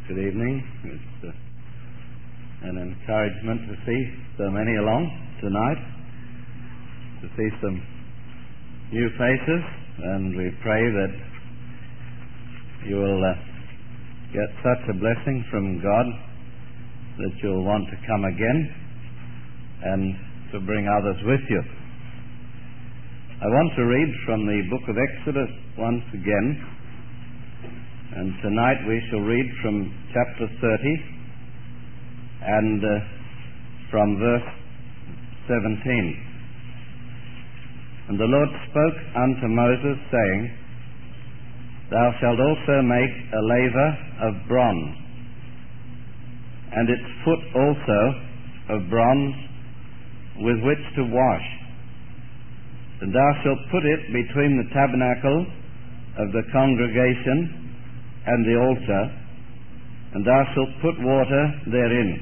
Good evening. It's an encouragement to see so many along tonight, to see some new faces, and we pray that you will get such a blessing from God that you'll want to come again and to bring others with you. I want to read from the book of Exodus once again, and tonight we shall read from chapter 30 and from verse 17. And the Lord spoke unto Moses, saying, Thou shalt also make a laver of bronze, and its foot also of bronze, with which to wash. And thou shalt put it between the tabernacle of the congregation and the altar, and thou shalt put water therein.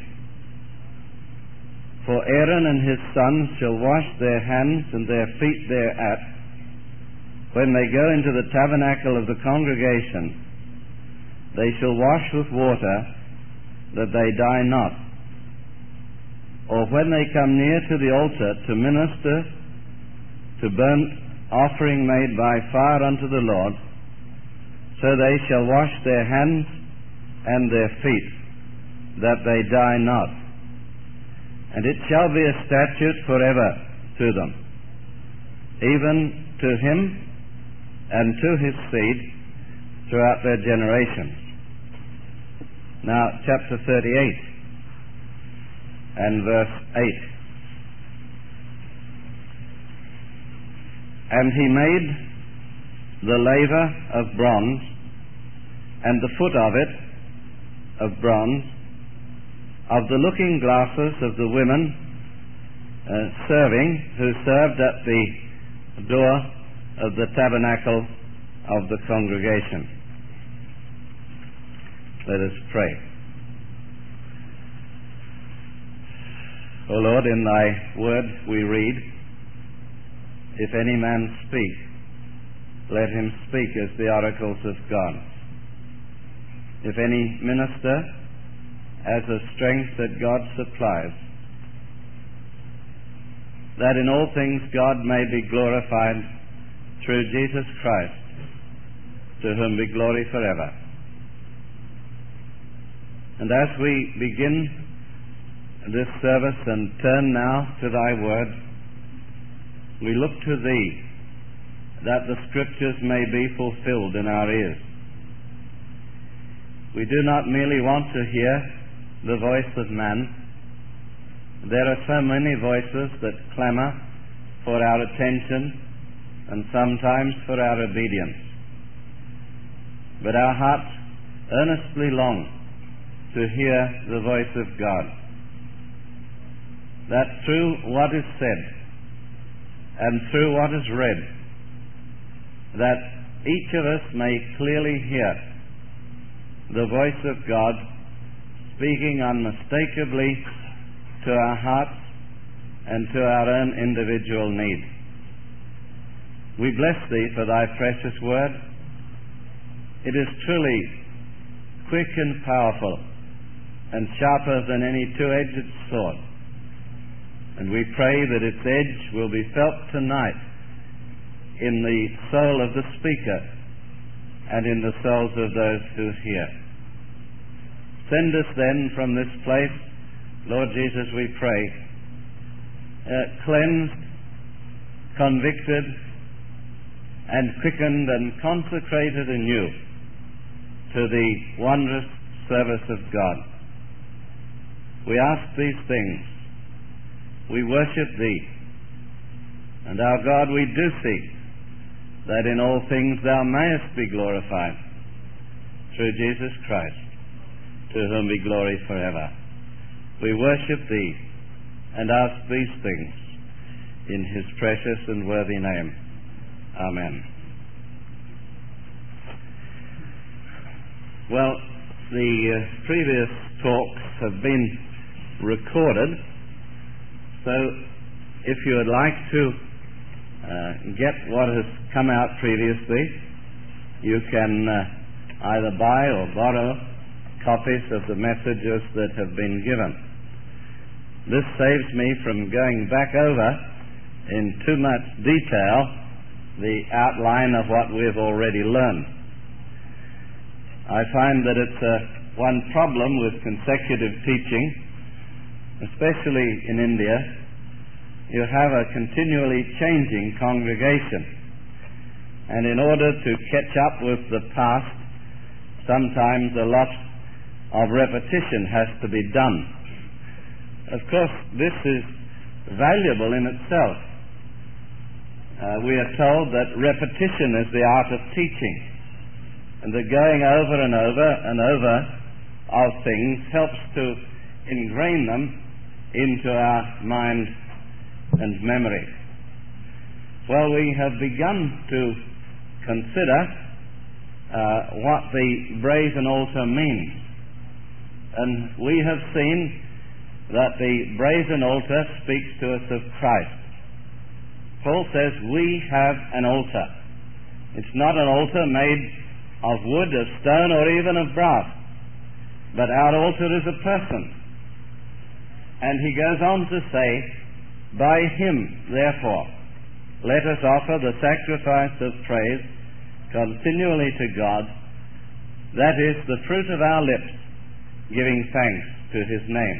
For Aaron and his sons shall wash their hands and their feet thereat, when they go into the tabernacle of the congregation. They shall wash with water, that they die not. Or when they come near to the altar to minister to burnt offering made by fire unto the Lord, so they shall wash their hands and their feet, that they die not. And it shall be a statute forever to them, even to him and to his seed throughout their generations. Now, chapter 38 and verse 8. And he made the laver of bronze, and the foot of it of bronze, of the looking glasses of the women who served at the door of the tabernacle of the congregation. Let us pray. O Lord, in thy word we read, If any man speak, let him speak as the oracles of God. If any minister, as the strength that God supplies, that in all things God may be glorified through Jesus Christ, to whom be glory forever. And as we begin this service and turn now to thy word, we look to thee, that the scriptures may be fulfilled in our ears. We do not merely want to hear the voice of man. There are so many voices that clamor for our attention and sometimes for our obedience. But our hearts earnestly long to hear the voice of God, that through what is said and through what is read, that each of us may clearly hear the voice of God speaking unmistakably to our hearts and to our own individual need. We bless thee for thy precious word. It is truly quick and powerful and sharper than any two-edged sword. And we pray that its edge will be felt tonight in the soul of the speaker and in the souls of those who hear. Send us then from this place, Lord Jesus, we pray, cleansed, convicted, and quickened and consecrated anew to the wondrous service of God. We ask these things. We worship thee. And our God, we do seek that in all things thou mayest be glorified through Jesus Christ, to whom be glory forever. We worship thee and ask these things in his precious and worthy name. Amen. Well, the previous talks have been recorded, so if you would like to get what has come out previously, you can either buy or borrow copies of the messages that have been given. This saves me from going back over in too much detail the outline of what we've already learned. I find that it's one problem with consecutive teaching, especially in India. You have a continually changing congregation, and in order to catch up with the past, sometimes a lot of repetition has to be done. Of course, this is valuable in itself. We are told that repetition is the art of teaching, and the going over and over and over of things helps to ingrain them into our mind and memory. Well, we have begun to consider what the brazen altar means, and we have seen that the brazen altar speaks to us of Christ. Paul says we have an altar. It's not an altar made of wood, of stone, or even of brass, but our altar is a person. And he goes on to say, by him, therefore, let us offer the sacrifice of praise continually to God, that is the fruit of our lips, giving thanks to his name.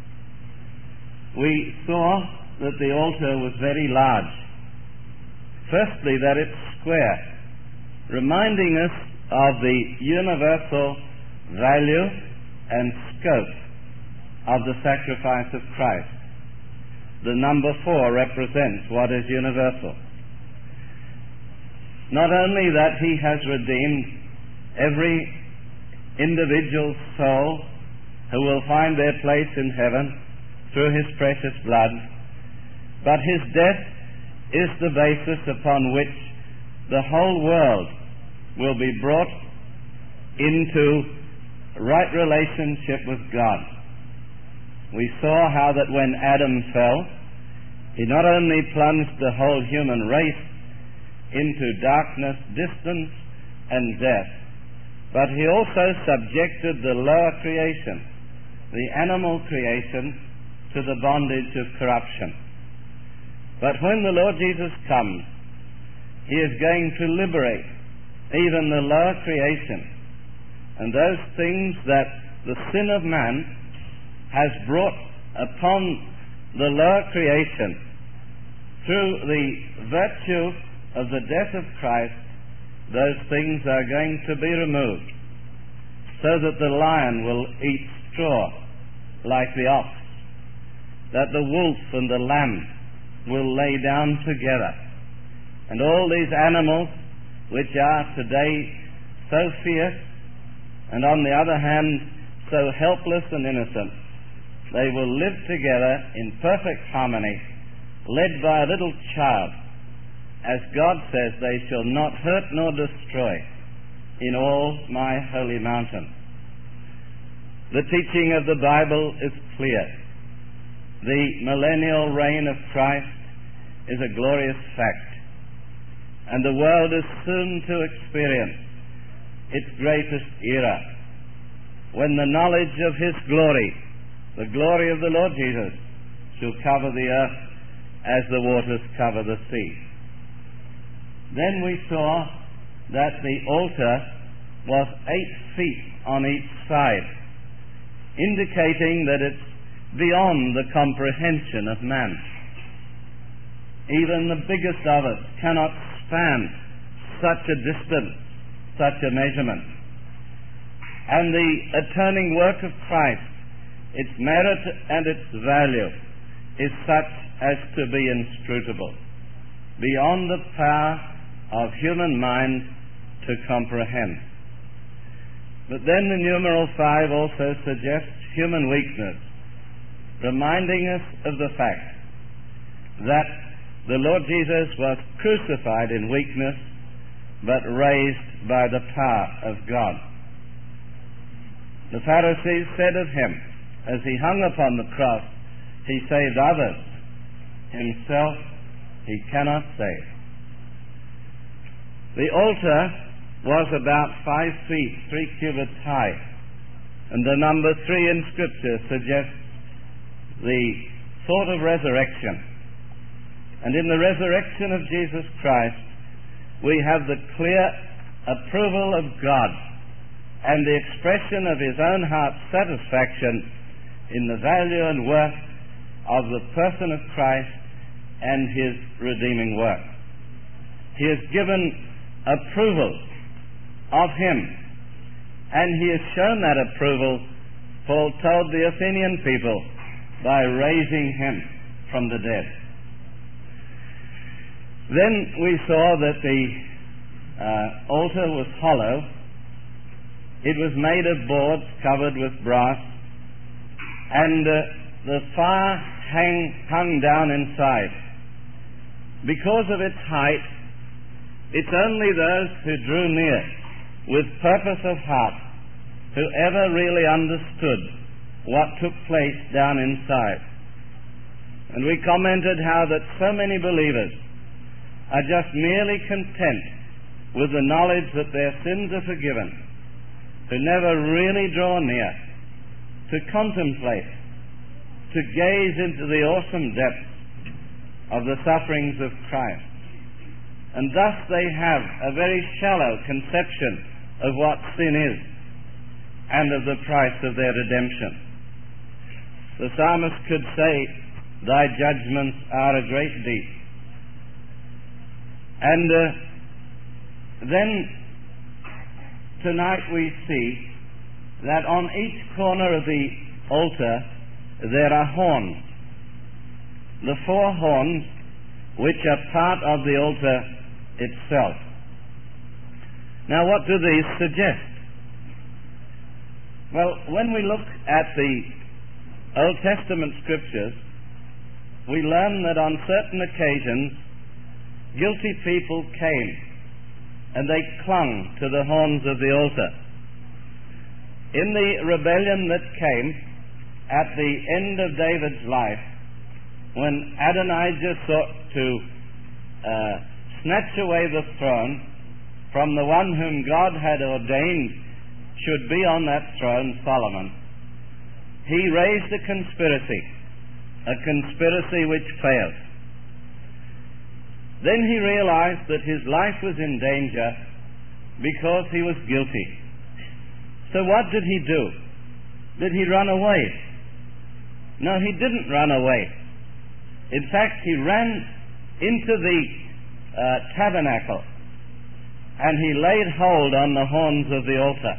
We saw that the altar was very large. Firstly, that it's square, reminding us of the universal value and scope of the sacrifice of Christ. The number 4 represents what is universal. Not only that he has redeemed every individual soul who will find their place in heaven through his precious blood, but his death is the basis upon which the whole world will be brought into right relationship with God. We saw how that when Adam fell, he not only plunged the whole human race into darkness, distance, and death, but he also subjected the lower creation, the animal creation, to the bondage of corruption. But when the Lord Jesus comes, he is going to liberate even the lower creation, and those things that the sin of man has brought upon the lower creation through the virtue of the death of Christ. Those things are going to be removed, so that the lion will eat straw like the ox, that the wolf and the lamb will lay down together, and all these animals which are today so fierce and on the other hand so helpless and innocent, they will live together in perfect harmony, led by a little child. As God says, they shall not hurt nor destroy in all my holy mountain. The teaching of the Bible is clear. The millennial reign of Christ is a glorious fact, and the world is soon to experience its greatest era, when the knowledge of his glory, the glory of the Lord Jesus, shall cover the earth as the waters cover the sea. Then we saw that the altar was 8 feet on each side, indicating that it's beyond the comprehension of man. Even the biggest of us cannot span such a distance, such a measurement. And the atoning work of Christ, its merit and its value, is such as to be inscrutable, beyond the power of human mind to comprehend. But then the numeral 5 also suggests human weakness, reminding us of the fact that the Lord Jesus was crucified in weakness, but raised by the power of God. The Pharisees said of him, as he hung upon the cross, he saved others, himself he cannot save. The altar was about 5 feet, 3 cubits high, And the number 3 in Scripture suggests the thought of resurrection. And in the resurrection of Jesus Christ, we have the clear approval of God and the expression of his own heart's satisfaction in the value and worth of the person of Christ and his redeeming work. He has given approval of him, and he has shown that approval, Paul told the Athenian people, by raising him from the dead. Then we saw that the altar was hollow. It was made of boards covered with brass, and the fire hung down inside. Because of its height, it's only those who drew near with purpose of heart who ever really understood what took place down inside. And we commented how that so many believers are just merely content with the knowledge that their sins are forgiven, who never really draw near to contemplate, to gaze into the awesome depths of the sufferings of Christ. And thus they have a very shallow conception of what sin is and of the price of their redemption. The psalmist could say, "Thy judgments are a great deep." And then tonight we see that on each corner of the altar there are horns. The 4 horns which are part of the altar itself. Now what do these suggest? Well, when we look at the Old Testament scriptures, we learn that on certain occasions guilty people came and they clung to the horns of the altar. In the rebellion that came at the end of David's life, when Adonijah sought to snatch away the throne from the one whom God had ordained should be on that throne, Solomon, he raised a conspiracy which failed. Then he realized that his life was in danger because he was guilty. So what did he do? Did he run away? No, he didn't run away. In fact, he ran into the tabernacle and he laid hold on the horns of the altar.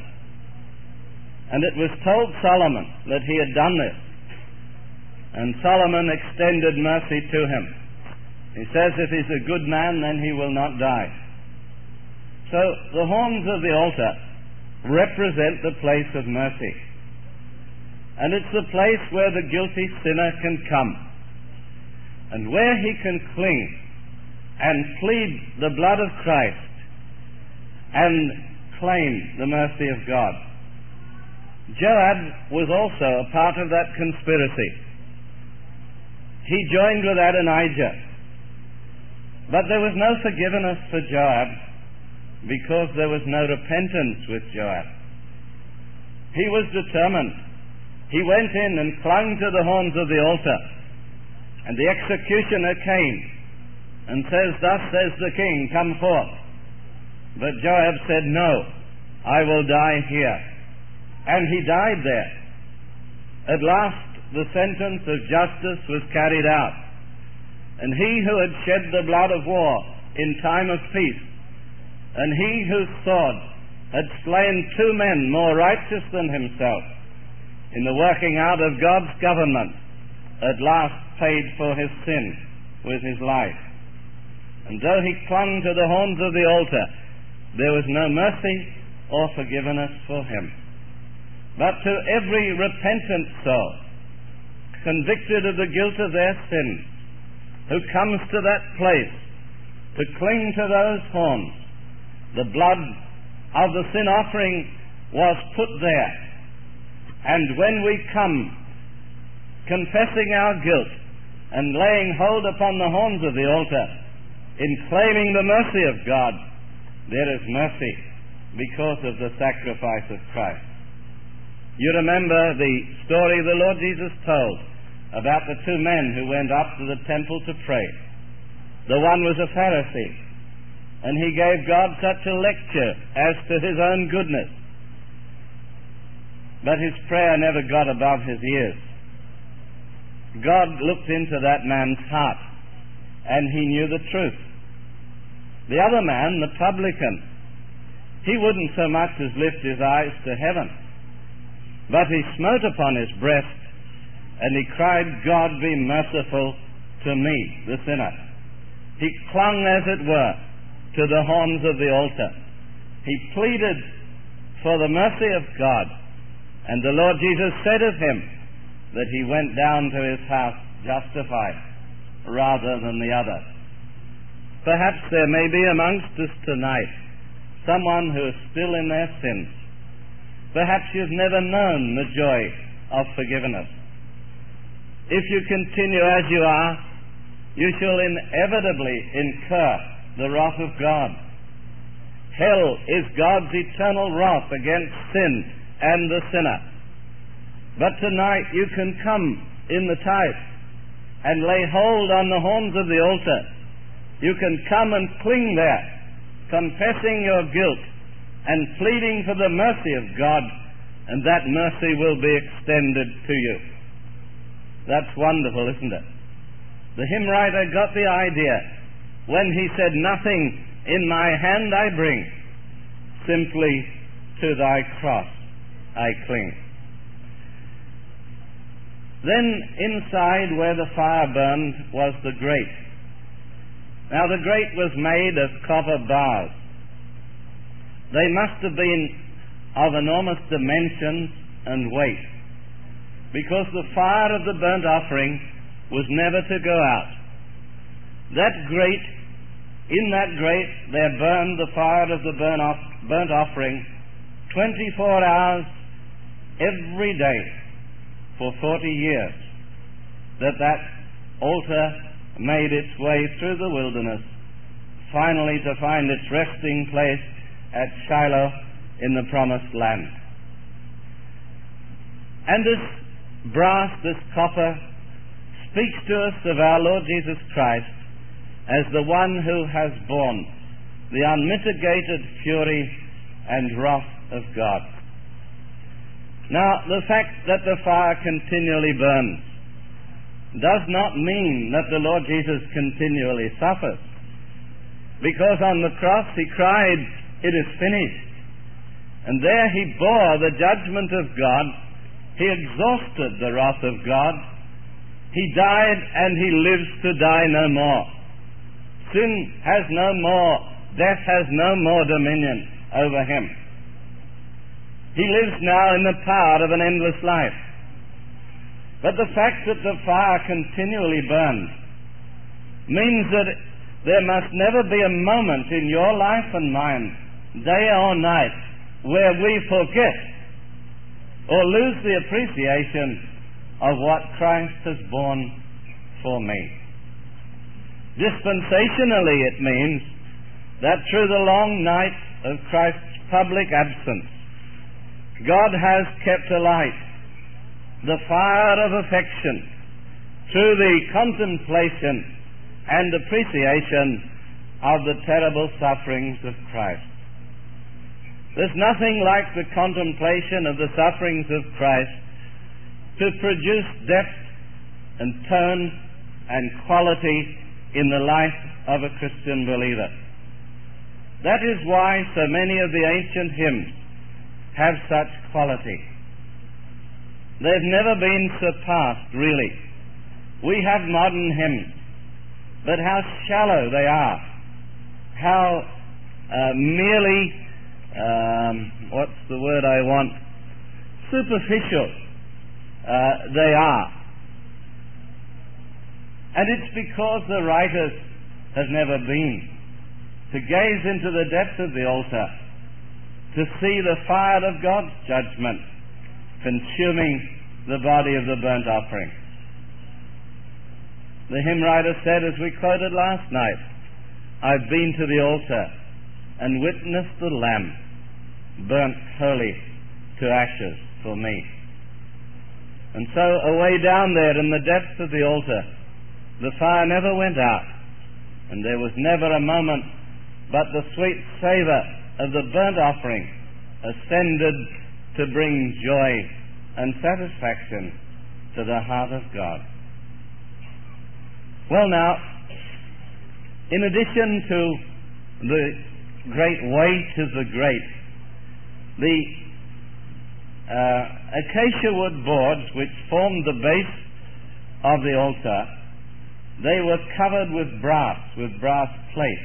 And it was told Solomon that he had done this. And Solomon extended mercy to him. He says if he's a good man, then he will not die. So the horns of the altar represent the place of mercy. And it's the place where the guilty sinner can come, and where he can cling and plead the blood of Christ and claim the mercy of God. Joab was also a part of that conspiracy. He joined with Adonijah. But there was no forgiveness for Joab because there was no repentance with Joab. He was determined. He went in and clung to the horns of the altar. And the executioner came and says, "Thus says the king, come forth." But Joab said, "No, I will die here." And he died there. At last the sentence of justice was carried out. And he who had shed the blood of war in time of peace, and he whose sword had slain 2 men more righteous than himself in the working out of God's government, at last paid for his sin with his life. And though he clung to the horns of the altar, there was no mercy or forgiveness for him. But to every repentant soul, convicted of the guilt of their sins, who comes to that place to cling to those horns, the blood of the sin offering was put there. And when we come confessing our guilt and laying hold upon the horns of the altar in claiming the mercy of God, there is mercy because of the sacrifice of Christ. You remember the story the Lord Jesus told about the two men who went up to the temple to pray. The one was a Pharisee, and he gave God such a lecture as to his own goodness. But his prayer never got above his ears. God looked into that man's heart, and he knew the truth. The other man, the publican, he wouldn't so much as lift his eyes to heaven, but he smote upon his breast, and he cried, God, be merciful to me, the sinner. He clung, as it were, to the horns of the altar. He pleaded for the mercy of God, and the Lord Jesus said of him that he went down to his house justified rather than the other. Perhaps there may be amongst us tonight someone who is still in their sins. Perhaps you've never known the joy of forgiveness. If you continue as you are, you shall inevitably incur the wrath of God. Hell is God's eternal wrath against sin and the sinner. But tonight you can come in the tithe and lay hold on the horns of the altar. You can come and cling there, confessing your guilt and pleading for the mercy of God, and that mercy will be extended to you. That's wonderful, isn't it? The hymn writer got the idea when he said, nothing in my hand I bring, simply to thy cross I cling. Then inside where the fire burned was the grate. Now the grate was made of copper bars. They must have been of enormous dimensions and weight, because the fire of the burnt offering was never to go out. That grate, in that grate there burned the fire of the burnt offering 24 hours every day for 40 years, that altar made its way through the wilderness, finally to find its resting place at Shiloh in the Promised Land. And this brass, this copper, speaks to us of our Lord Jesus Christ as the one who has borne the unmitigated fury and wrath of God. Now, the fact that the fire continually burns does not mean that the Lord Jesus continually suffers, because on the cross he cried, it is finished. And there he bore the judgment of God. He exhausted the wrath of God. He died, and he lives to die no more. Sin has no more, death has no more dominion over him. He lives now in the power of an endless life. But the fact that the fire continually burns means that there must never be a moment in your life and mine, day or night, where we forget or lose the appreciation of what Christ has borne for me. Dispensationally, it means that through the long night of Christ's public absence, God has kept alight the fire of affection through the contemplation and appreciation of the terrible sufferings of Christ. There's nothing like the contemplation of the sufferings of Christ to produce depth and tone and quality in the life of a Christian believer. That is why so many of the ancient hymns have such quality. They've never been surpassed, really. We have modern hymns, but how shallow they are, how merely, what's the word I want, superficial they are. And it's because the writers have never been to gaze into the depth of the altar, to see the fire of God's judgment consuming the body of the burnt offering. The hymn writer said, as we quoted last night, I've been to the altar and witnessed the Lamb burnt wholly to ashes. for me. And so away down there in the depths of the altar, the fire never went out, and there was never a moment but the sweet savour of the burnt offering ascended to bring joy and satisfaction to the heart of God. Well now, in addition to the great weight of the grate, the acacia wood boards which formed the base of the altar, they were covered with brass plate.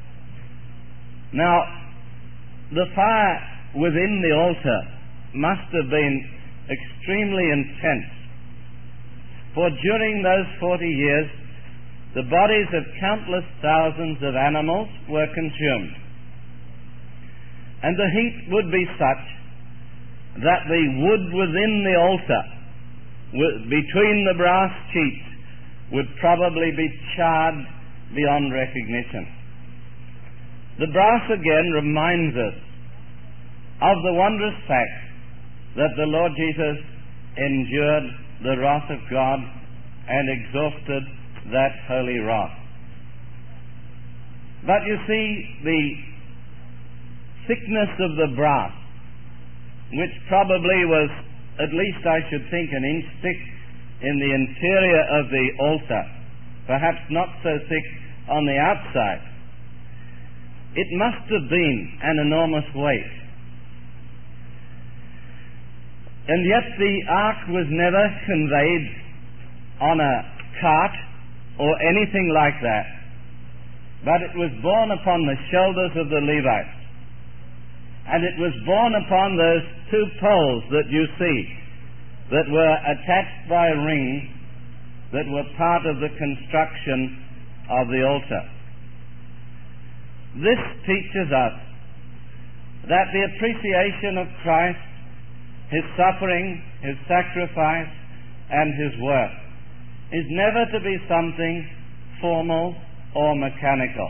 Now, the fire within the altar must have been extremely intense, for during those 40 years the bodies of countless thousands of animals were consumed, and the heat would be such that the wood within the altar, between the brass sheets, would probably be charred beyond recognition. The brass again reminds us of the wondrous fact that the Lord Jesus endured the wrath of God and exhausted that holy wrath. But you see, the thickness of the brass, which probably was, at least I should think, an inch thick in the interior of the altar, perhaps not so thick on the outside, it must have been an enormous weight. And yet the ark was never conveyed on a cart or anything like that, but it was borne upon the shoulders of the Levites. And it was borne upon those two poles that you see, that were attached by rings, that were part of the construction of the altar. This teaches us that the appreciation of Christ, His suffering, His sacrifice, and His work is never to be something formal or mechanical.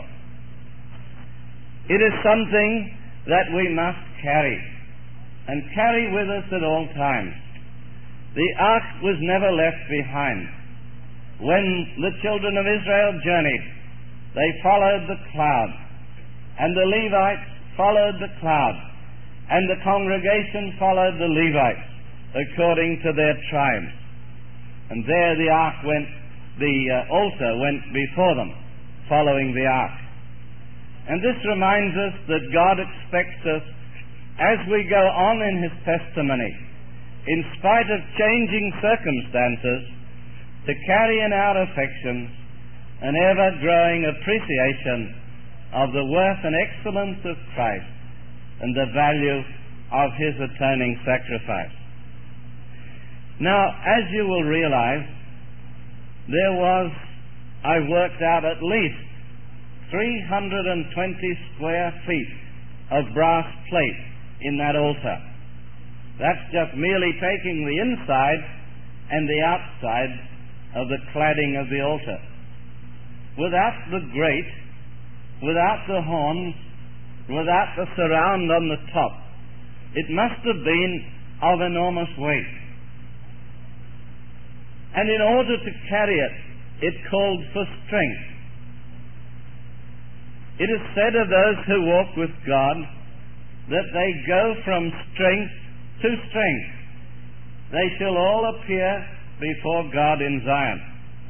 It is something that we must carry, and carry with us at all times. The ark was never left behind. When the children of Israel journeyed, they followed the cloud, and the Levites followed the cloud, and the congregation followed the Levites according to their tribes. And there the altar went before them, following the ark. And this reminds us that God expects us, as we go on in His testimony, in spite of changing circumstances, to carry in our affections an ever-growing appreciation of the worth and excellence of Christ and the value of His atoning sacrifice. Now, as you will realize, there was, I worked out, at least 320 square feet of brass plate in that altar. That's just merely taking the inside and the outside of the cladding of the altar. Without the grate, without the horns, without the surround on the top, it must have been of enormous weight. And in order to carry it, it called for strength. It is said of those who walk with God that they go from strength to strength. They shall all appear before God in Zion.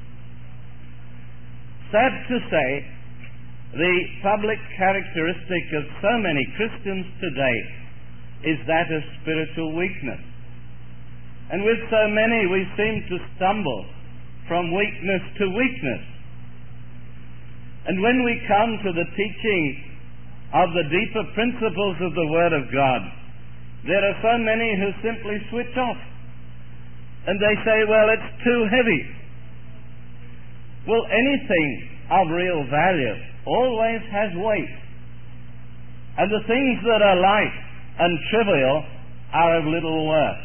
Sad to say, the public characteristic of so many Christians today is that of spiritual weakness. And with so many, we seem to stumble from weakness to weakness. And when we come to the teaching of the deeper principles of the Word of God, there are so many who simply switch off. And they say, well, it's too heavy. Well, anything of real value always has weight. And the things that are light and trivial are of little worth.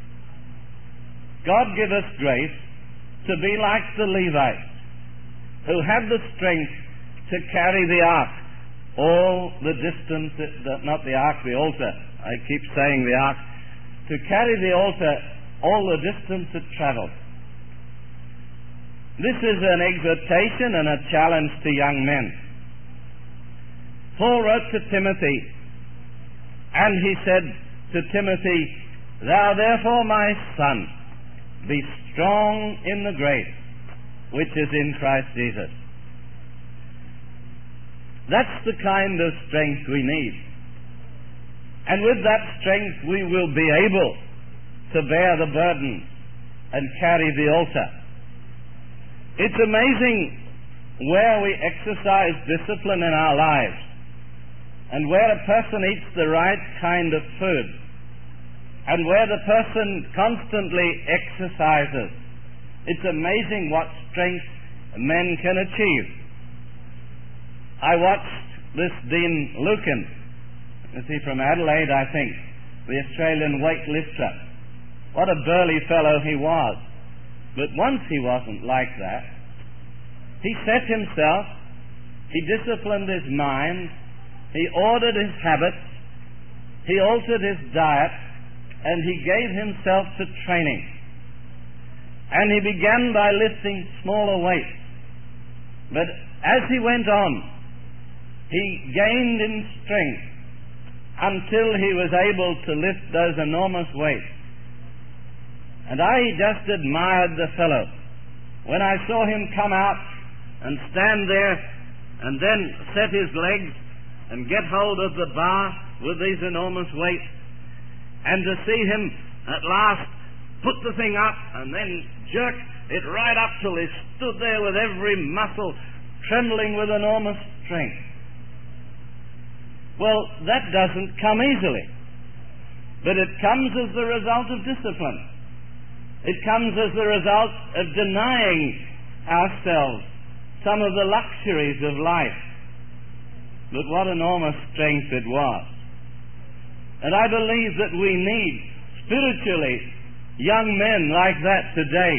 God give us grace to be like the Levites, who had the strength to carry the ark all the distance, not the ark, the altar. I keep saying the ark, to carry the altar all the distance it travelled. This is an exhortation and a challenge to young men. Paul wrote to Timothy, and he said to Timothy, "Thou therefore, my son, be strong in the grace which is in Christ Jesus." That's the kind of strength we need. And with that strength we will be able to bear the burden and carry the altar. It's amazing where we exercise discipline in our lives and where a person eats the right kind of food and where the person constantly exercises. It's amazing what strength men can achieve. I watched this Dean Lucan, is he from Adelaide, I think, the Australian weightlifter. What a burly fellow he was. But once he wasn't like that. He set himself, he disciplined his mind, he ordered his habits, he altered his diet, and he gave himself to training. And he began by lifting smaller weights. But as he went on, he gained in strength until he was able to lift those enormous weights. And I just admired the fellow. When I saw him come out and stand there and then set his legs and get hold of the bar with these enormous weights, and to see him at last put the thing up and then jerk it right up till he stood there with every muscle trembling with enormous strength. Well, that doesn't come easily, but it comes as the result of discipline. It comes as the result of denying ourselves some of the luxuries of life. But what enormous strength it was. And I believe that we need, spiritually, young men like that today.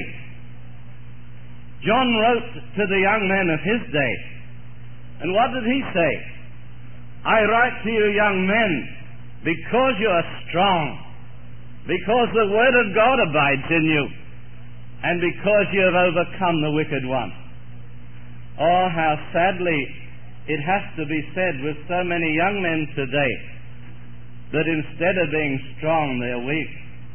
John wrote to the young men of his day, and what did he say? "I write to you, young men, because you are strong, because the Word of God abides in you, and because you have overcome the wicked one." Oh, how sadly it has to be said with so many young men today that instead of being strong, they're weak.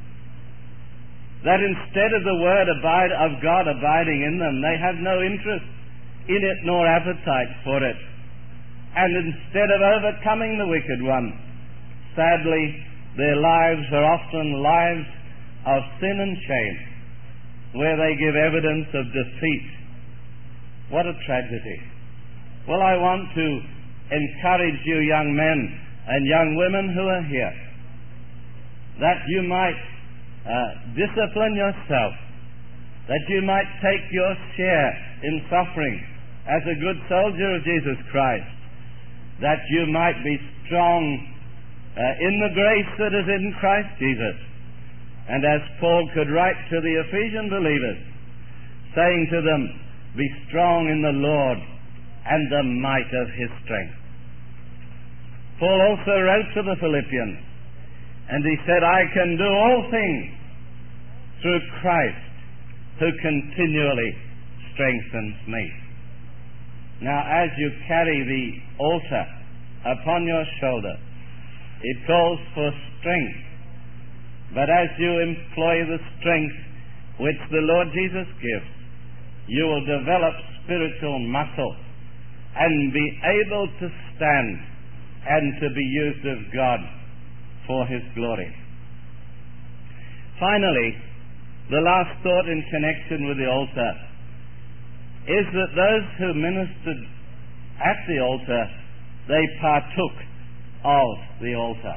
That instead of the Word of God abiding in them, they have no interest in it nor appetite for it. And instead of overcoming the wicked one, sadly, their lives are often lives of sin and shame, where they give evidence of defeat. What a tragedy. Well, I want to encourage you young men and young women who are here, that you might discipline yourself, that you might take your share in suffering as a good soldier of Jesus Christ, that you might be strong in the grace that is in Christ Jesus. And as Paul could write to the Ephesian believers, saying to them, "Be strong in the Lord and the might of His strength." Paul also wrote to the Philippians, and he said, "I can do all things through Christ who continually strengthens me." Now, as you carry the altar upon your shoulder, it calls for strength. But as you employ the strength which the Lord Jesus gives, you will develop spiritual muscle and be able to stand and to be used of God for His glory. Finally, the last thought in connection with the altar is that those who ministered at the altar, they partook of the altar.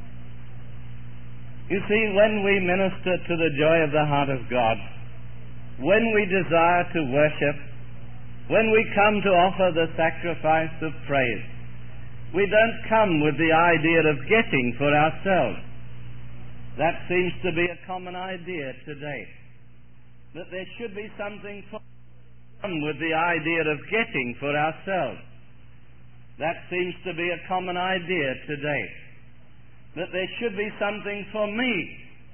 You see, when we minister to the joy of the heart of God, when we desire to worship, when we come to offer the sacrifice of praise, we don't come with the idea of getting for ourselves. That seems to be a common idea today, that there should be something for come with the idea of getting for ourselves. That seems to be a common idea today, that there should be something for me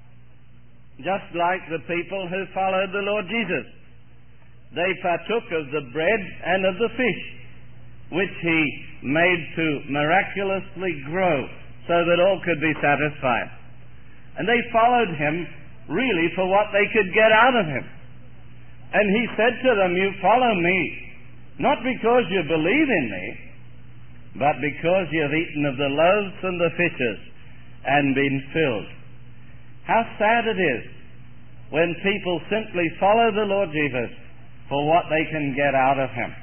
just like the people who followed the Lord Jesus. They partook of the bread and of the fish, which he made to miraculously grow so that all could be satisfied. And they followed him really for what they could get out of him. And he said to them, "You follow me, not because you believe in me, but because you have eaten of the loaves and the fishes and been filled." How sad it is when people simply follow the Lord Jesus for what they can get out of him.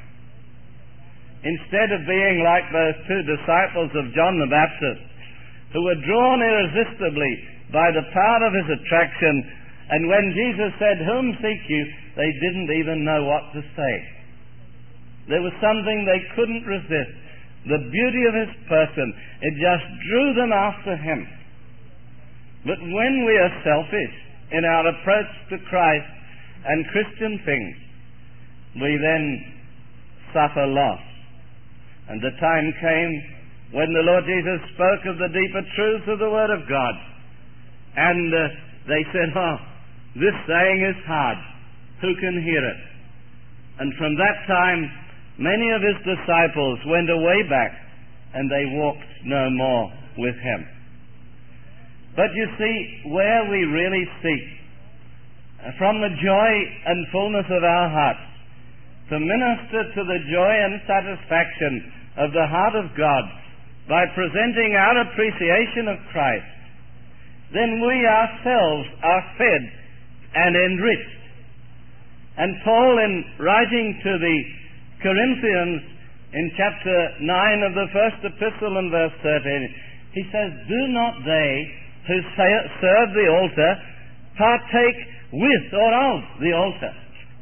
Instead of being like those two disciples of John the Baptist, who were drawn irresistibly by the power of his attraction, and when Jesus said, "Whom seek you?" they didn't even know what to say. There was something they couldn't resist. The beauty of his person, it just drew them after him. But when we are selfish in our approach to Christ and Christian things, we then suffer loss. And the time came when the Lord Jesus spoke of the deeper truths of the Word of God. And they said, "Oh, this saying is hard. Who can hear it?" And from that time, many of his disciples went away back, and they walked no more with him. But you see, where we really seek, from the joy and fullness of our hearts, to minister to the joy and satisfaction of the heart of God by presenting our appreciation of Christ, then we ourselves are fed and enriched. And Paul, in writing to the Corinthians in chapter 9 of the first epistle and verse 13, he says, "Do not they who serve the altar partake with or of the altar?"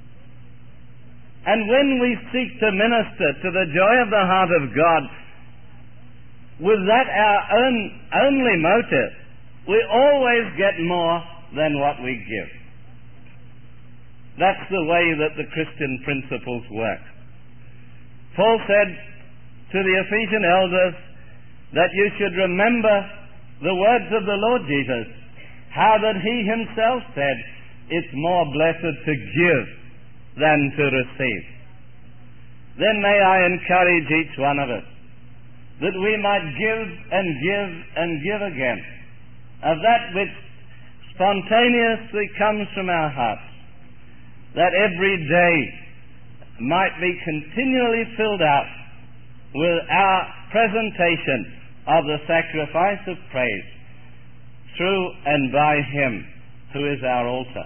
And when we seek to minister to the joy of the heart of God with that our own only motive, we always get more than what we give. That's the way that the Christian principles work. Paul said to the Ephesian elders that you should remember the words of the Lord Jesus, how that he himself said, "It's more blessed to give than to receive." Then may I encourage each one of us that we might give and give and give again of that which spontaneously comes from our hearts, that every day might be continually filled out with our presentation of the sacrifice of praise through and by him who is our altar.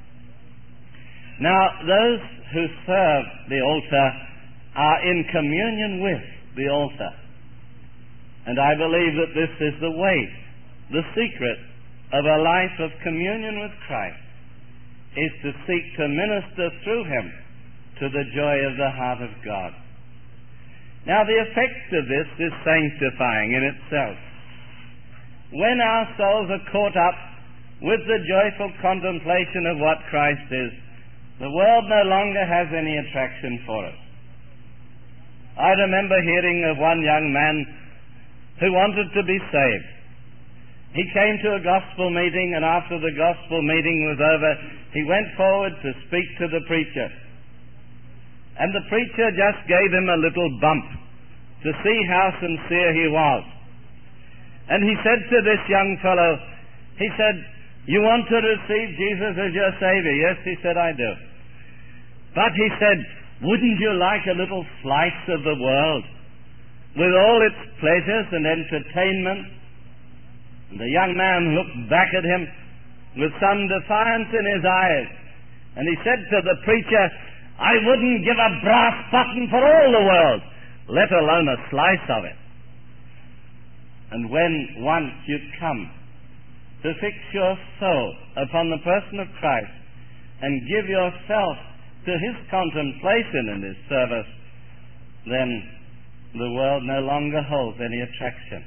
Now, those who serve the altar are in communion with the altar. And I believe that this is the way, the secret of a life of communion with Christ, is to seek to minister through him to the joy of the heart of God. Now, the effect of this is sanctifying in itself. When our souls are caught up with the joyful contemplation of what Christ is, the world no longer has any attraction for us. I remember hearing of one young man who wanted to be saved. He came to a gospel meeting, and after the gospel meeting was over, he went forward to speak to the preacher. And the preacher just gave him a little bump to see how sincere he was. And he said to this young fellow, he said, "You want to receive Jesus as your Savior?" "Yes," he said, "I do." "But," he said, "wouldn't you like a little slice of the world with all its pleasures and entertainment?" And the young man looked back at him with some defiance in his eyes, and he said to the preacher, "I wouldn't give a brass button for all the world, let alone a slice of it." And when once you come to fix your soul upon the person of Christ and give yourself to his contemplation and his service, then the world no longer holds any attraction.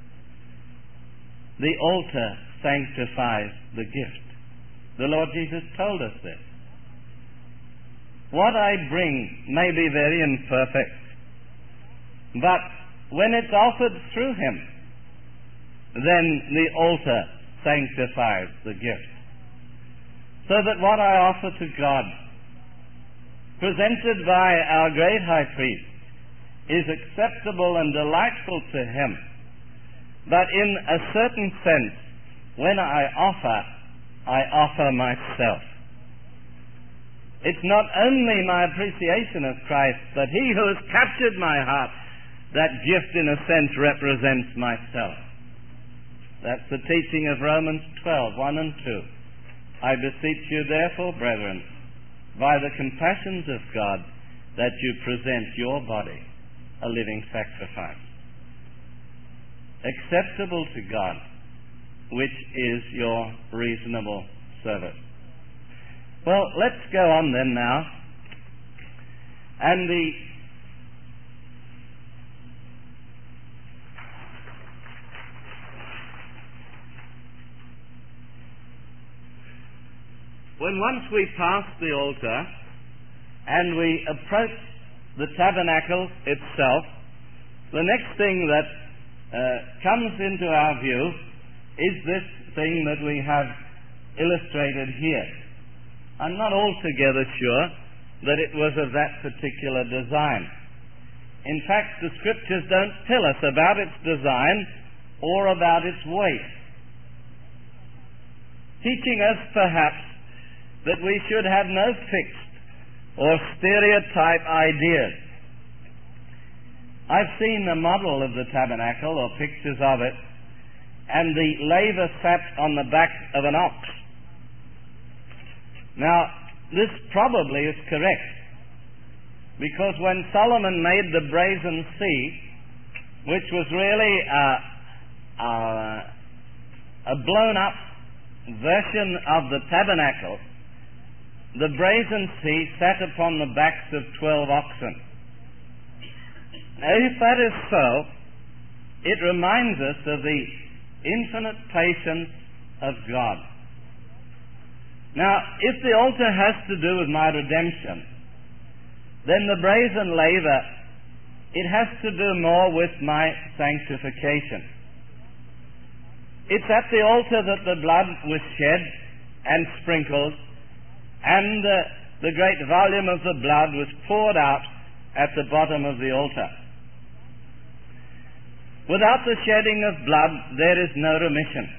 The altar sanctifies the gift. The Lord Jesus told us this. What I bring may be very imperfect, but when it's offered through him, then the altar sanctifies the gift. so that what I offer to God, presented by our great high priest, is acceptable and delightful to him. But in a certain sense, when I offer myself. It's not only my appreciation of Christ, but he who has captured my heart, that gift in a sense represents myself. That's the teaching of Romans 12, 1 and 2. I beseech you therefore, brethren, by the compassions of God, that you present your body a living sacrifice, acceptable to God, which is your reasonable service. Well, let's go on then now. And when once we pass the altar and we approach the tabernacle itself, the next thing that comes into our view is this thing that we have illustrated here. I'm not altogether sure that it was of that particular design. In fact, the Scriptures don't tell us about its design or about its weight, teaching us perhaps that we should have no fixed or stereotype ideas. I've seen a model of the tabernacle or pictures of it, and the laver sat on the back of an ox. Now, this probably is correct, because when Solomon made the brazen sea, which was really a blown-up version of the tabernacle, the brazen sea sat upon the backs of 12 oxen. Now, if that is so, it reminds us of the infinite patience of God. Now, if the altar has to do with my redemption, then the brazen laver, it has to do more with my sanctification. It's at the altar that the blood was shed and sprinkled, and the great volume of the blood was poured out at the bottom of the altar. Without the shedding of blood, there is no remission.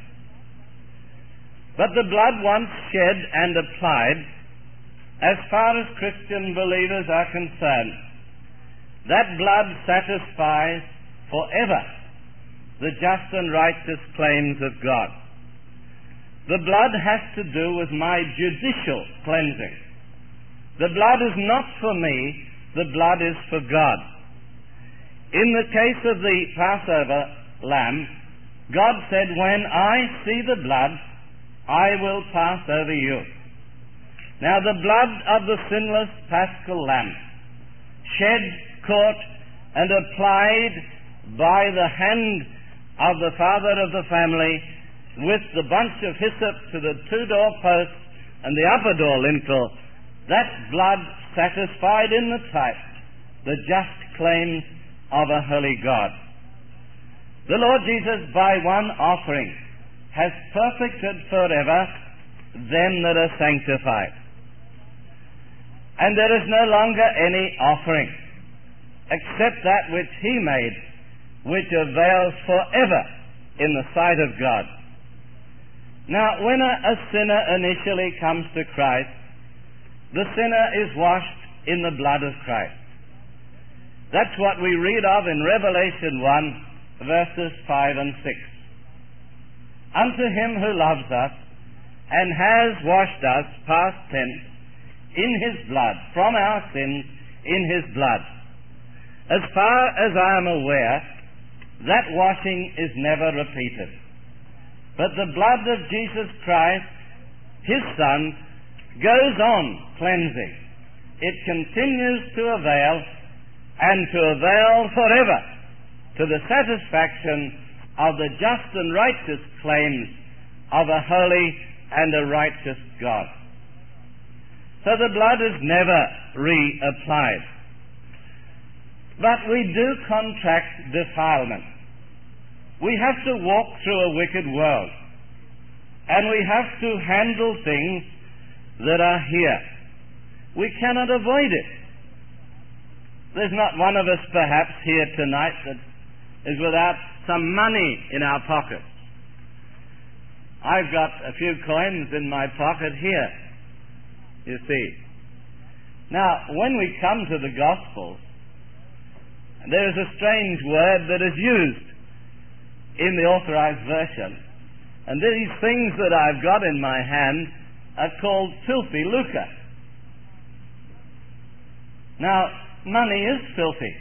But the blood once shed and applied, as far as Christian believers are concerned, that blood satisfies forever the just and righteous claims of God. The blood has to do with my judicial cleansing. The blood is not for me, the blood is for God. In the case of the Passover lamb, God said, when I see the blood, I will pass over you. Now, the blood of the sinless paschal lamb, shed, caught, and applied by the hand of the father of the family with the bunch of hyssop to the two door posts and the upper door lintel, that blood satisfied in the type the just claims of a holy God. The Lord Jesus, by one offering, has perfected forever them that are sanctified. And there is no longer any offering except that which he made, which avails forever in the sight of God. Now, when a sinner initially comes to Christ, the sinner is washed in the blood of Christ. That's what we read of in Revelation 1, verses 5 and 6. Unto him who loves us and has washed us, past tense, in his blood, from our sins, in his blood. As far as I am aware, that washing is never repeated. But the blood of Jesus Christ, his Son, goes on cleansing. It continues to avail, and to avail forever, to the satisfaction of the just and righteous claims of a holy and a righteous God. So the blood is never reapplied. But we do contract defilement. We have to walk through a wicked world, and we have to handle things that are here. We cannot avoid it. There's not one of us perhaps here tonight that is without some money in our pockets. I've got a few coins in my pocket here, you see. Now, when we come to the Gospels, there is a strange word that is used in the Authorized Version, and these things that I've got in my hand are called filthy lucre. Now, money is filthy,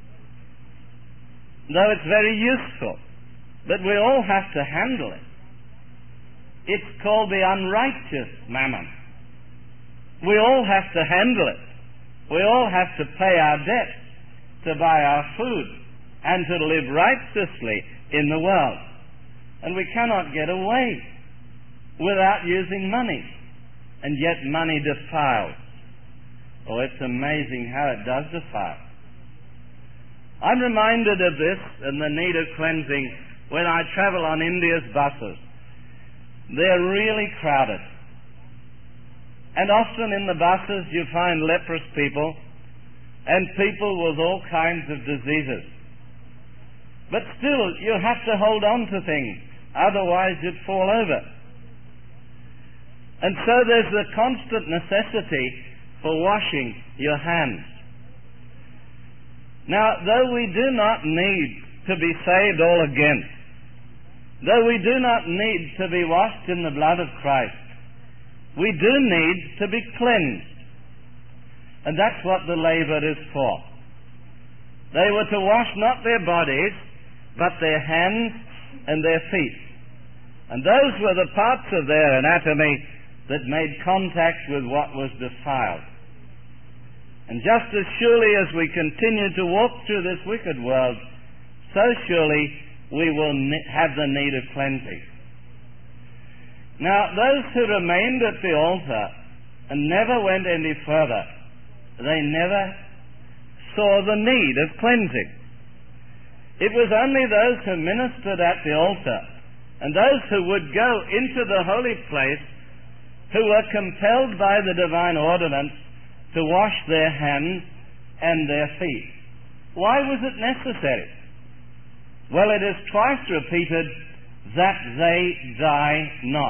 though it's very useful, but we all have to handle it. It's called the unrighteous mammon. We all have to handle it. We all have to pay our debts, to buy our food, and to live righteously in the world. And we cannot get away without using money. And yet money defiles. Oh, it's amazing how it does defile. I'm reminded of this and the need of cleansing when I travel on India's buses. They're really crowded. And often in the buses you find leprous people and people with all kinds of diseases. But still, you have to hold on to things, otherwise you'd fall over. And so there's the constant necessity for washing your hands. Now, though we do not need to be saved all again, though we do not need to be washed in the blood of Christ, we do need to be cleansed. And that's what the laver is for. They were to wash not their bodies, but their hands and their feet. And those were the parts of their anatomy that made contact with what was defiled. And just as surely as we continue to walk through this wicked world, so surely we will have the need of cleansing. Now, those who remained at the altar and never went any further, they never saw the need of cleansing. It was only those who ministered at the altar and those who would go into the holy place who were compelled by the divine ordinance to wash their hands and their feet. Why was it necessary? Well, it is twice repeated, that they die not.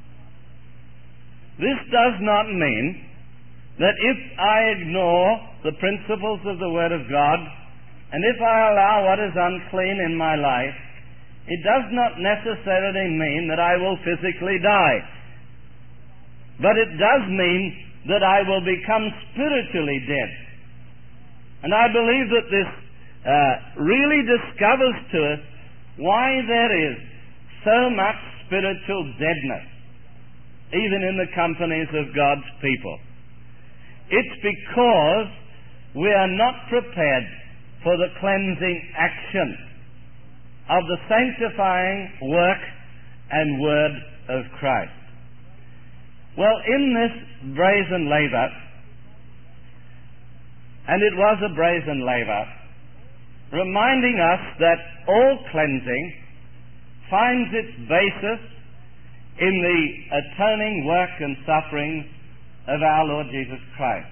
This does not mean that if I ignore the principles of the Word of God, and if I allow what is unclean in my life, it does not necessarily mean that I will physically die. But it does mean that I will become spiritually dead. And I believe that this really discovers to us why there is so much spiritual deadness, even in the companies of God's people. It's because we are not prepared for the cleansing action of the sanctifying work and word of Christ. Well, in this brazen laver, and it was a brazen laver, reminding us that all cleansing finds its basis in the atoning work and sufferings of our Lord Jesus Christ.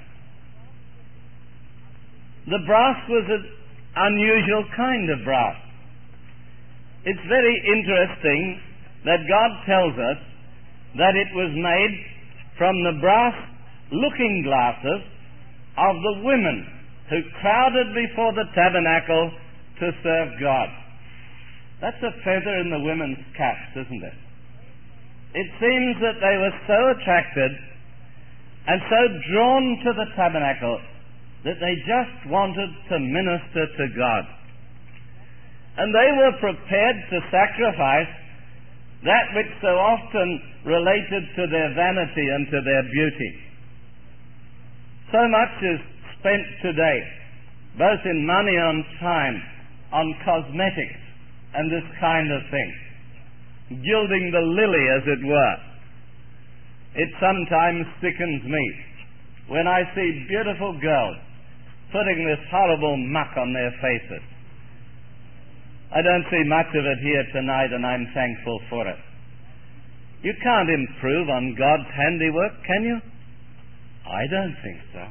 The brass was an unusual kind of brass. It's very interesting that God tells us that it was made from the brass looking glasses of the women who crowded before the tabernacle to serve God. That's a feather in the women's caps, isn't it? It seems that they were so attracted and so drawn to the tabernacle that they just wanted to minister to God. And they were prepared to sacrifice that which so often related to their vanity and to their beauty. So much is spent today, both in money and time, on cosmetics and this kind of thing, gilding the lily, as it were. It sometimes sickens me when I see beautiful girls putting this horrible muck on their faces. I don't see much of it here tonight, and I'm thankful for it. You can't improve on God's handiwork, can you? I don't think so.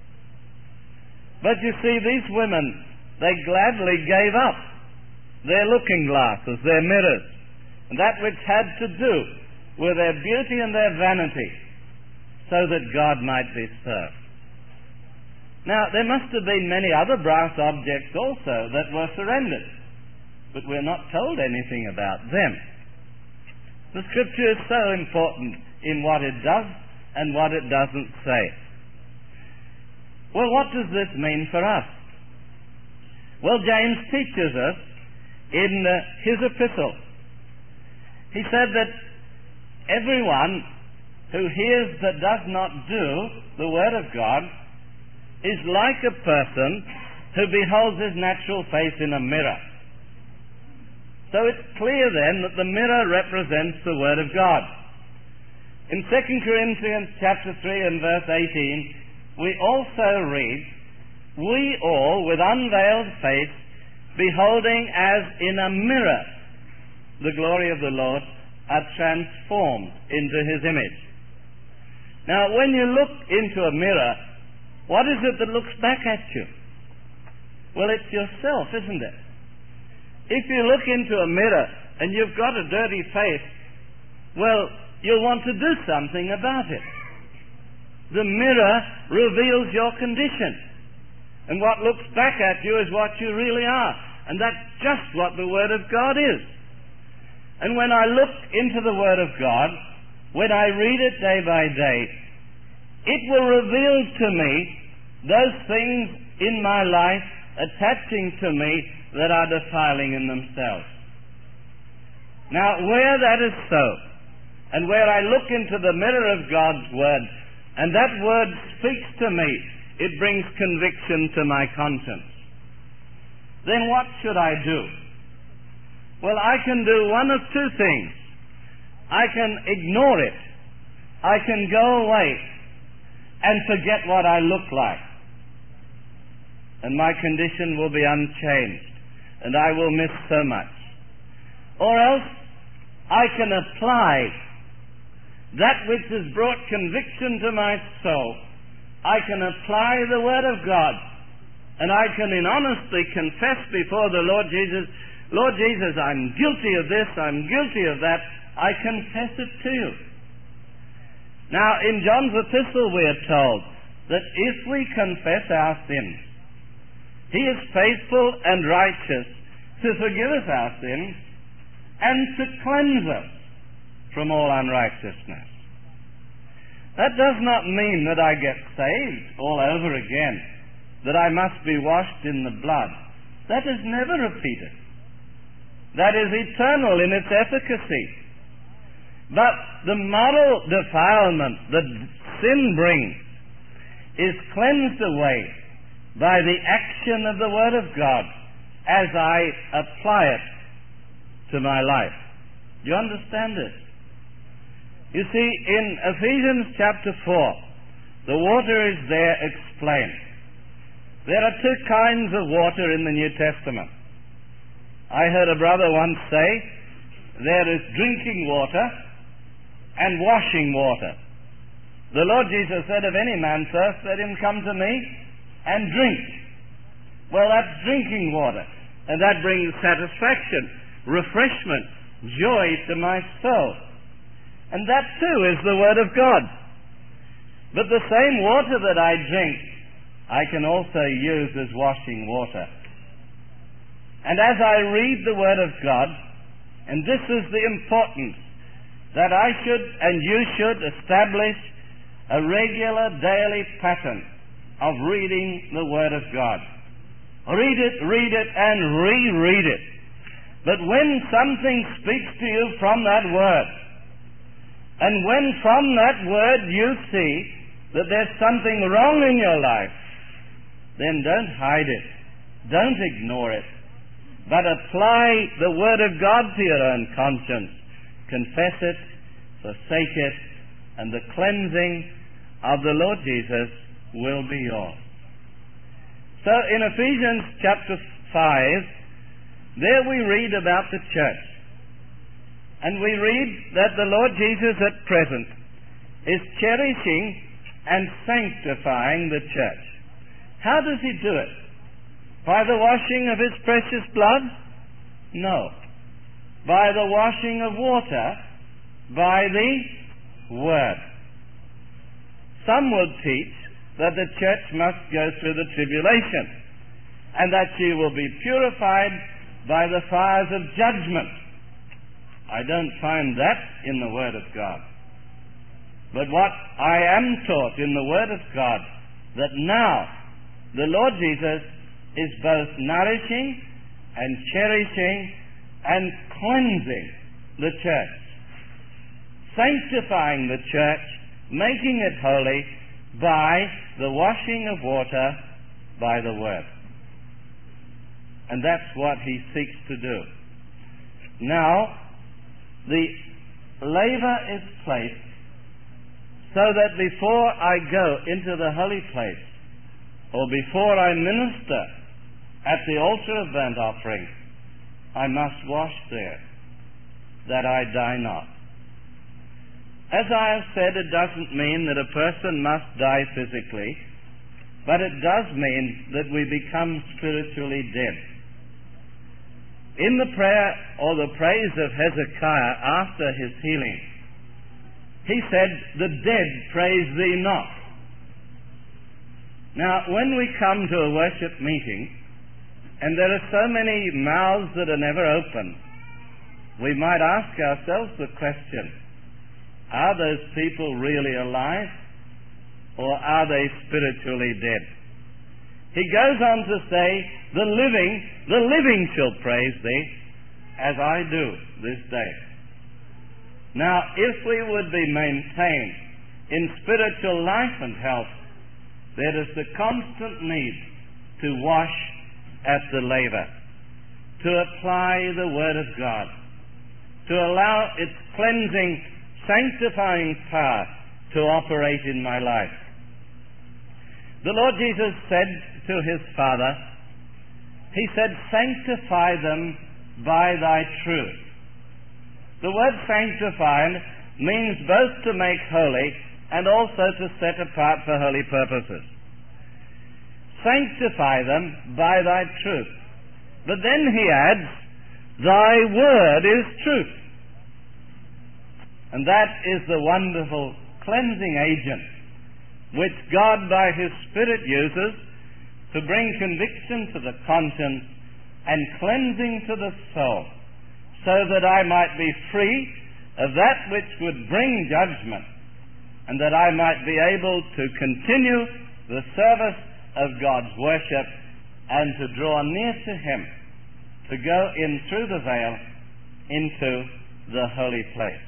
But you see, these women, they gladly gave up their looking glasses, their mirrors, and that which had to do with their beauty and their vanity, so that God might be served. Now, there must have been many other brass objects also that were surrendered, but we're not told anything about them. The Scripture is so important in what it does and what it doesn't say. Well, what does this mean for us? Well, James teaches us in his epistle. He said that everyone who hears but does not do the Word of God is like a person who beholds his natural face in a mirror. So it's clear then that the mirror represents the Word of God. In 2 Corinthians chapter 3 and verse 18, we also read, "We all, with unveiled face, beholding as in a mirror the glory of the Lord, are transformed into His image." Now, when you look into a mirror, what is it that looks back at you? Well, it's yourself, isn't it? If you look into a mirror and you've got a dirty face, well, you'll want to do something about it. The mirror reveals your condition. And what looks back at you is what you really are. And that's just what the Word of God is. And when I look into the Word of God, when I read it day by day, it will reveal to me those things in my life attaching to me that are defiling in themselves. Now, where that is so, and where I look into the mirror of God's Word, and that Word speaks to me, it brings conviction to my conscience. Then what should I do? Well, I can do one of two things. I can ignore it. I can go away and forget what I look like. And my condition will be unchanged, and I will miss so much. Or else, I can apply that which has brought conviction to my soul. I can apply the Word of God, and I can in honesty confess before the Lord Jesus, "Lord Jesus, I'm guilty of this, I'm guilty of that." I confess it to you. Now, in John's epistle we are told that if we confess our sins, He is faithful and righteous to forgive us our sins and to cleanse us from all unrighteousness. That does not mean that I get saved all over again, that I must be washed in the blood. That is never repeated. That is eternal in its efficacy. But the moral defilement that sin brings is cleansed away by the action of the Word of God as I apply it to my life. Do you understand this? You see, in Ephesians chapter 4, the water is there explained. There are two kinds of water in the New Testament. I heard a brother once say, there is drinking water and washing water. The Lord Jesus said, "If any man thirst, let him come to me and drink." Well, that's drinking water, and that brings satisfaction, refreshment, joy to my soul. And that too is the Word of God. But the same water that I drink, I can also use as washing water. And as I read the Word of God, and this is the importance, that I should and you should establish a regular daily pattern of reading the Word of God. Read it, and reread it. But when something speaks to you from that Word, and when from that Word you see that there's something wrong in your life, then don't hide it. Don't ignore it. But apply the Word of God to your own conscience. Confess it, forsake it, and the cleansing of the Lord Jesus will be yours. So in Ephesians chapter 5, there we read about the church. And we read that the Lord Jesus at present is cherishing and sanctifying the church. How does he do it? By the washing of his precious blood? No. By the washing of water, by the Word. Some will teach that the church must go through the tribulation, and that she will be purified by the fires of judgment. I don't find that in the Word of God. But what I am taught in the Word of God, that now the Lord Jesus is both nourishing and cherishing and cleansing the church, sanctifying the church, making it holy by the washing of water by the Word. And that's what he seeks to do. Now, the laver is placed so that before I go into the holy place, or before I minister at the altar of burnt offering, I must wash there, that I die not. As I have said, it doesn't mean that a person must die physically, but it does mean that we become spiritually dead. In the prayer or the praise of Hezekiah after his healing, he said, "The dead praise thee not." Now, when we come to a worship meeting, and there are so many mouths that are never open, we might ask ourselves the question, are those people really alive, or are they spiritually dead? He goes on to say, the living shall praise thee, as I do this day. Now, if we would be maintained in spiritual life and health, there is the constant need to wash at the laver, to apply the Word of God, to allow its cleansing, sanctifying power to operate in my life. The Lord Jesus said to his Father, he said, "Sanctify them by thy truth." The word sanctify means both to make holy and also to set apart for holy purposes. Sanctify them by thy truth. But then he adds, thy word is truth. And that is the wonderful cleansing agent which God by his Spirit uses to bring conviction to the conscience and cleansing to the soul, so that I might be free of that which would bring judgment, and that I might be able to continue the service of God's worship and to draw near to him, to go in through the veil into the holy place.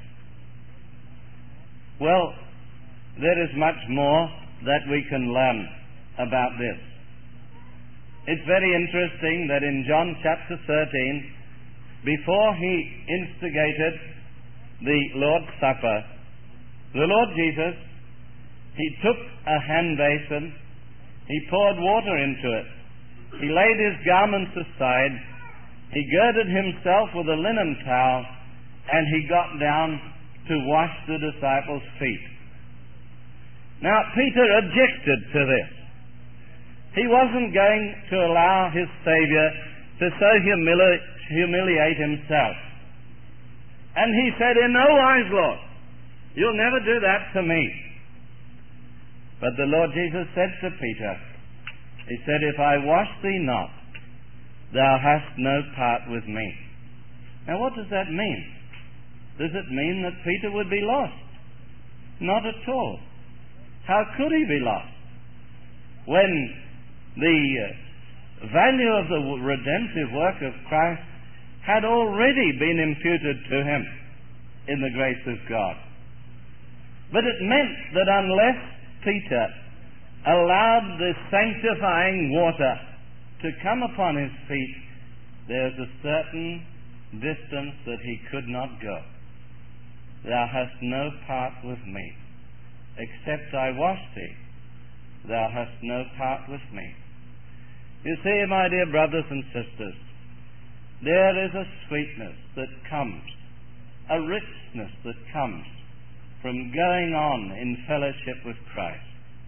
Well, there is much more that we can learn about this. It's very interesting that in John chapter 13, before he instigated the Lord's Supper, the Lord Jesus, he took a hand basin, he poured water into it, he laid his garments aside, he girded himself with a linen towel, and he got down to wash the disciples' feet. Now, Peter objected to this. He wasn't going to allow his Savior to so humiliate himself. And he said, "In no wise, Lord, you'll never do that to me." But the Lord Jesus said to Peter, he said, "If I wash thee not, thou hast no part with me." Now what does that mean? Does it mean that Peter would be lost? Not at all. How could he be lost? When the value of the redemptive work of Christ had already been imputed to him in the grace of God. But it meant that unless Peter allowed the sanctifying water to come upon his feet, there's a certain distance that he could not go. "Thou hast no part with me. Except I wash thee, thou hast no part with me." You see, my dear brothers and sisters, there is a sweetness that comes, a richness that comes from going on in fellowship with Christ.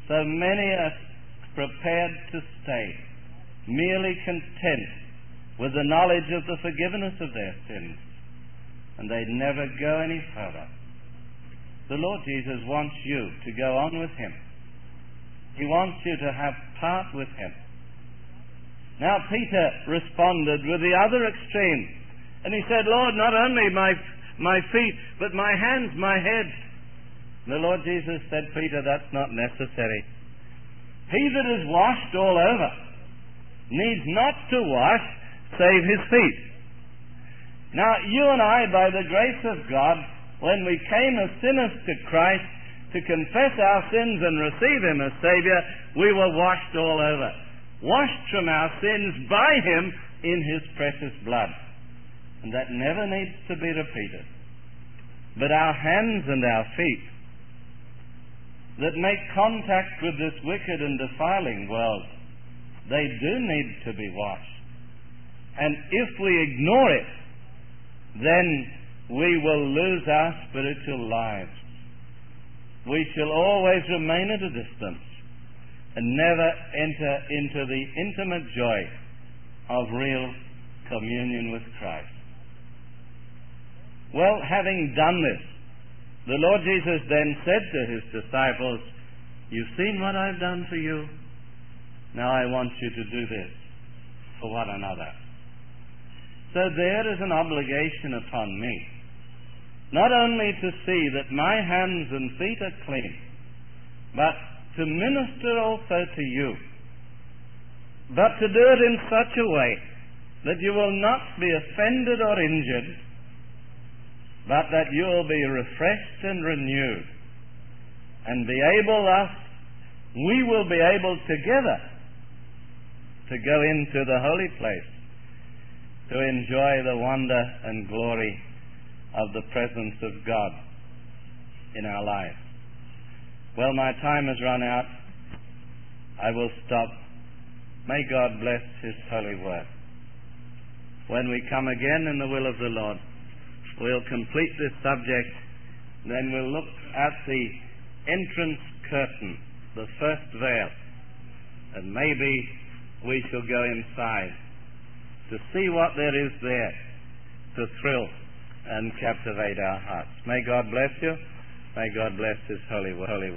So many are prepared to stay, merely content with the knowledge of the forgiveness of their sins, and they never go any further. The Lord Jesus wants you to go on with Him. He wants you to have part with Him. Now Peter responded with the other extreme, and he said, Lord, not only my feet, but my hands, my head. The Lord Jesus said, Peter, that's not necessary. He that is washed all over needs not to wash save his feet. Now, you and I, by the grace of God, when we came as sinners to Christ to confess our sins and receive Him as Savior, we were washed all over. Washed from our sins by Him in His precious blood. And that never needs to be repeated. But our hands and our feet that make contact with this wicked and defiling world, they do need to be washed. And if we ignore it, then we will lose our spiritual lives. We shall always remain at a distance and never enter into the intimate joy of real communion with Christ. Well, having done this, the Lord Jesus then said to His disciples, you've seen what I've done for you. Now I want you to do this for one another. So there is an obligation upon me, not only to see that my hands and feet are clean, but to minister also to you, but to do it in such a way that you will not be offended or injured, but that you will be refreshed and renewed, and we will be able together to go into the holy place to enjoy the wonder and glory of the presence of God in our lives. Well, my time has run out. I will stop. May God bless His holy word. When we come again in the will of the Lord, we'll complete this subject, then we'll look at the entrance curtain, the first veil, and maybe we shall go inside to see what there is there to thrill and captivate our hearts. May God bless you. May God bless His holy word.